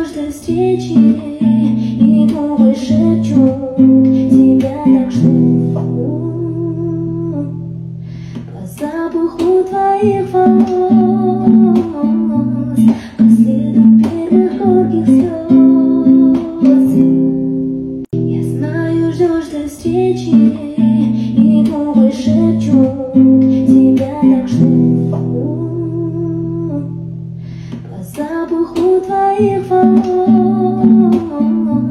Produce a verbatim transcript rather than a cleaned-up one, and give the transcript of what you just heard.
каждой встречи и губы шепчут, тебя так жду. По запаху твоих волос, по следу первых горьких слез. Я знаю, ждешь до встречи и губы шепчут, тебя так жду. По запаху твоих волос.